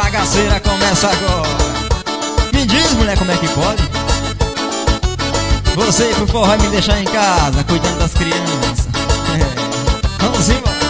bagaceira começa agora. Me diz, mulher, como é que pode? Você ir pro forró e me deixar em casa cuidando das crianças. Vamos embora.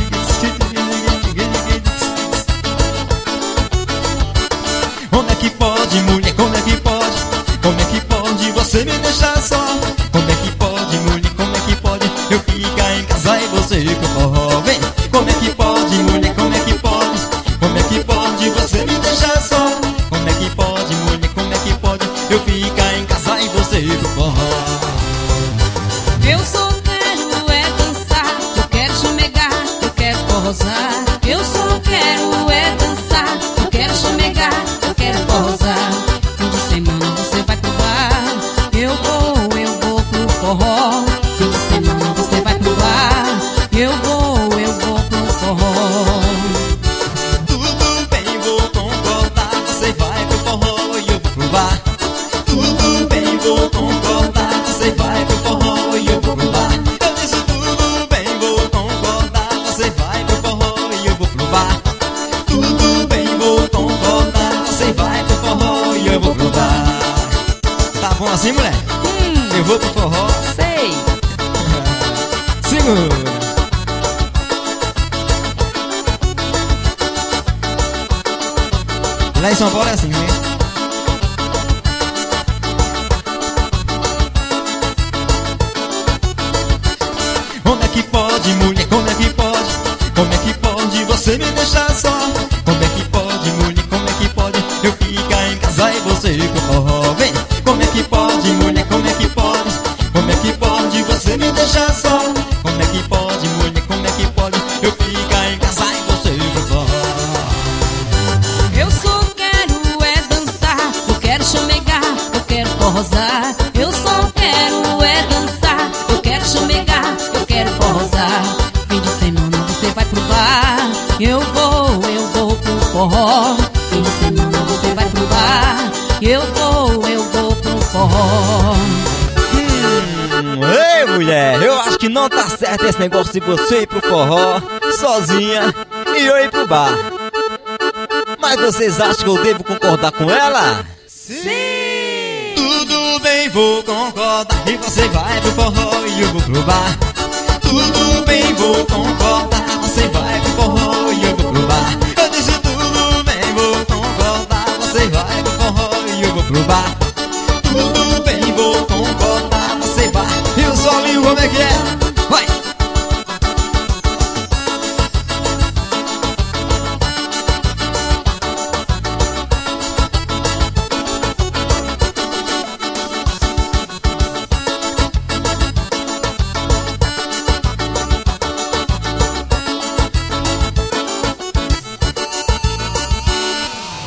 Como é que pode, mulher, como é que pode? Como é que pode você me deixar só? Como é que pode, mulher, como é que pode eu ficar em casa e você ir pro forró? Vem! Como é que pode, mulher, como é que pode? Como é que pode você me deixar só? Como é que pode, mulher, como é que pode eu ficar em casa e você ir pro forró? Eu só quero é dançar, eu quero chumegar, eu quero forrosar. Eu só quero é dançar, eu quero chumegar, eu quero forrosar. Fim de semana você vai pro bar, eu vou pro forró. Fim de semana você vai pro bar, eu vou pro forró. Tudo bem, vou concordar, você vai pro forró e eu vou pro bar. Tudo bem, vou concordar, você vai pro forró e eu vou pro bar. Eu disse tudo bem, vou concordar, você vai pro forró e eu vou pro bar. Tudo bem, vou concordar, você vai pro forró e eu vou pro bar. Tá bom assim, mulher? Eu vou pro forró. Sei. Segura. Lá em São Paulo é assim, né? Como é que pode, mulher, como é que pode? Como é que pode você me deixar só? Como é que pode, mulher, como é que pode eu ficar em casa e você ir pro forró? Vem! Como é que pode, mulher, como é que pode? Como é que pode você me deixar só? Como é que pode, mulher, como é que pode eu ficar em casa e você ir pro forró? Eu só quero é dançar, eu quero chumegar, eu quero forrosar. Eu só quero é dançar, eu quero chumegar, eu quero forrosar. Fim de semana você vai pro bar, eu vou pro forró. Fim de semana você vai pro bar, eu vou pro forró. Ei, mulher, eu acho que não tá certo esse negócio de você ir pro forró sozinha e eu ir pro bar. Mas vocês acham que eu devo concordar com ela? Sim! Tudo bem, vou concordar. E você vai pro forró e eu vou pro bar. Tudo bem, vou concordar.